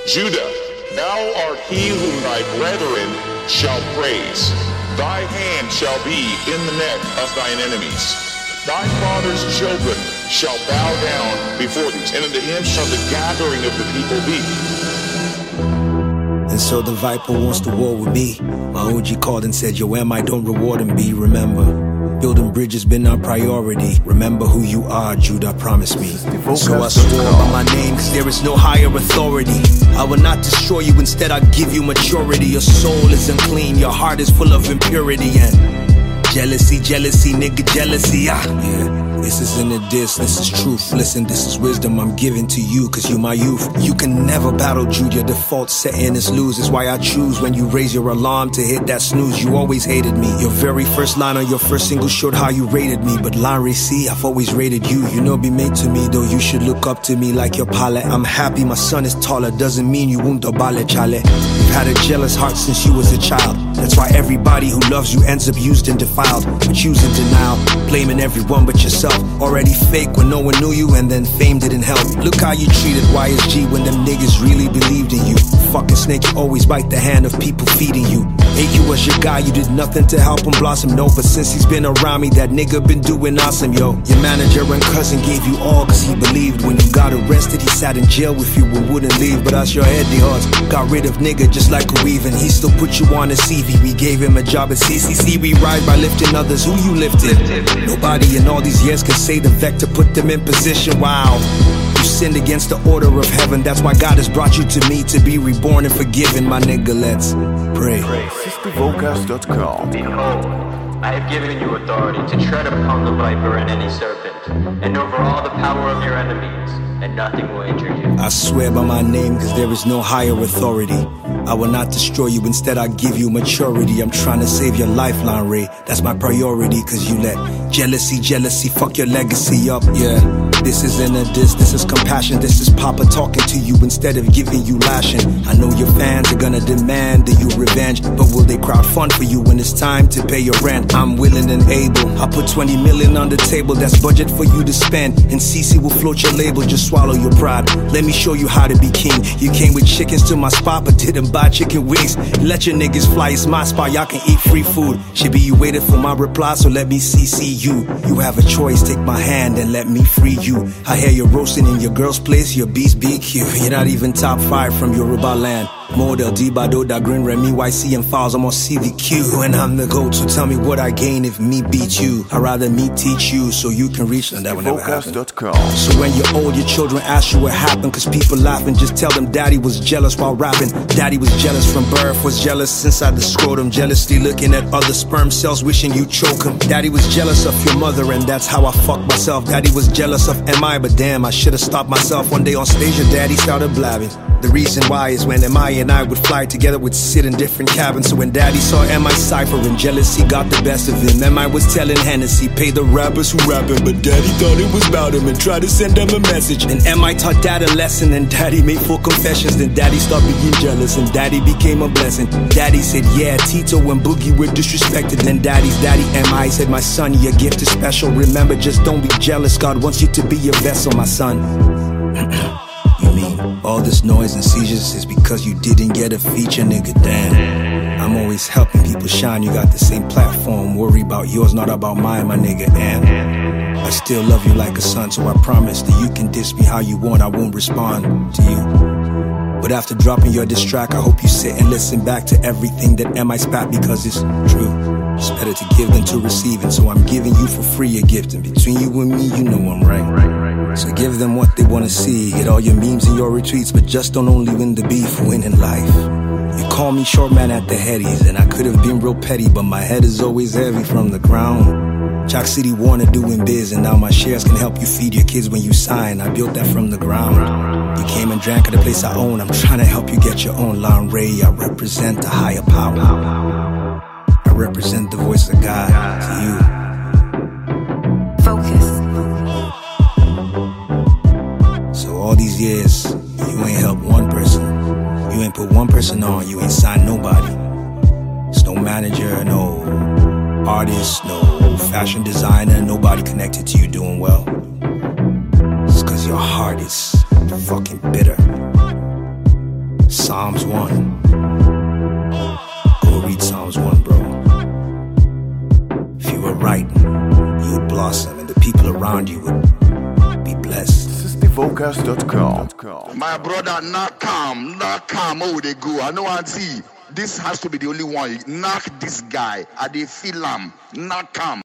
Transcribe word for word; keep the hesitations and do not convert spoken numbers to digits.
Judah, thou art he whom thy brethren shall praise. Thy hand shall be in the neck of thine enemies. Thy father's children shall bow down before thee, and unto him shall the gathering of the people be. And so the Viper wants to war with me. My O G called and said, yo, am I don't reward and be. Remember, building bridges been our priority. Remember who you are, Judah, promise me. So I swore by my name, cause there is no higher authority. I will not destroy you, instead I give you maturity. Your soul is unclean, your heart is full of impurity. And jealousy, jealousy, nigga, jealousy, ah, yeah. This isn't a diss, this is truth. Listen, this is wisdom I'm giving to you, cause you my youth. You can never battle Jude, your default setting is lose. It's why I choose when you raise your alarm to hit that snooze. You always hated me. Your very first line on your first single showed how you rated me. But Larry, see, I've always rated you. You know be made to me, though you should look up to me like your pilot. I'm happy my son is taller, doesn't mean you won't dobale chale. You've had a jealous heart since you was a child. That's why everybody who loves you ends up used and defiled. But using denial, blaming everyone but yourself. Already fake when no one knew you, and then fame didn't help. Look how you treated Y S G when them niggas really believed in you. Fucking snake, you always bite the hand of people feeding you. A Q was your guy, you did nothing to help him blossom, no. But since he's been around me, that nigga been doing awesome, yo. Your manager and cousin gave you all cause he believed. When you got arrested, he sat in jail with you and wouldn't leave. But us, your head, the odds. Got rid of nigga just like a weave, and he still put you on a C V. We gave him a job at C C C. We rise by lifting others. Who you lifted? Nobody in all these years can say the vector put them in position. Wow, you sinned against the order of heaven. That's why God has brought you to me to be reborn and forgiven. My nigga, let's pray. Sister Vocals dot com. Behold, I have given you authority to tread upon the viper and any serpent, and over all the power of your enemies, and nothing will injure you. I swear by my name, cause there is no higher authority. I will not destroy you, instead I give you maturity. I'm trying to save your lifeline, Ray. That's my priority, cause you let jealousy, jealousy fuck your legacy up, yeah. This isn't a diss, this is compassion. This is Papa talking to you instead of giving you lashing. I know your fans are gonna demand that you revenge, but will they crowd fund for you when it's time to pay your rent? I'm willing and able. I put twenty million on the table, that's budget for you to spend. And C C will float your label, just swallow your pride. Let me show you how to be king. You came with chickens to my spot, but didn't buy chicken wings. Let your niggas fly, it's my spot, y'all can eat free food. Should be you waited for my reply, so let me C C you. You have a choice, take my hand and let me free you. I hear you're roasting in your girl's place, your beast B Q. You're not even top five from Yoruba land. Model Dibado, Da Green Remy, Y C and Files, I'm on C V Q. And I'm the GOAT, so tell me what I gain if me beat you. I'd rather me teach you so you can reach them. That would never happen. So when you're old, your children ask you what happened, cause people laughing. Just tell them daddy was jealous while rapping. Daddy was jealous from birth, was jealous inside the scrotum. Jealously looking at other sperm cells, wishing you choke him. Daddy was jealous of your mother, and that's how I fucked myself. Daddy was jealous of M I, but damn, I should've stopped myself. One day on stage, your daddy started blabbing. The reason why is when M I and I would fly together, would sit in different cabins. So when daddy saw M I ciphering, jealousy got the best of him. M I was telling Hennessy, pay the rappers who rapping, but daddy thought it was about him and tried to send them a message. And M I taught dad a lesson, and daddy made full confessions. Then daddy started being jealous, and daddy became a blessing. Daddy said, yeah, Tito and Boogie were disrespected. Then daddy's daddy M I said, my son, your gift is special. Remember, just don't be jealous. God wants you to be a vessel, my son. You mean all this noise and seizures is because you didn't get a feature, nigga? Damn, I'm always helping people shine. You got the same platform, worry about yours, not about mine, my nigga. And I still love you like a son, so I promise that you can diss me how you want, I won't respond to you. But after dropping your diss track, I hope you sit and listen back to everything that M I spat, because it's true. It's better to give than to receive, and so I'm giving you for free a gift. And between you and me, you know I'm right. So give them what they wanna see. Get all your memes and your retweets, but just don't only win the beef, win in life. You call me short man at the headies, and I could have been real petty, but my head is always heavy from the ground. Chalk City Warner doing biz, and now my shares can help you feed your kids when you sign. I built that from the ground. You came and drank at the place I own. I'm trying to help you get your own Lon Ray. I represent the higher power. I represent the voice of God to you. Focus. So all these years, you ain't helped one person. You ain't put one person on. You ain't signed nobody. There's no manager, no artist, no fashion designer, nobody connected to you doing well. It's cause your heart is fucking bitter. Psalms one. Go read Psalms one, bro. If you were right, you would blossom and the people around you would be blessed. Sisty Vocals dot com. My brother, knock calm, knock calm, oh they go. I know I see. This has to be the only one. Knock this guy. I dey feel him. Knock calm.